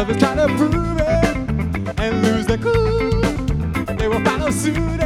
Others try to prove it and lose their cool. They will follow suit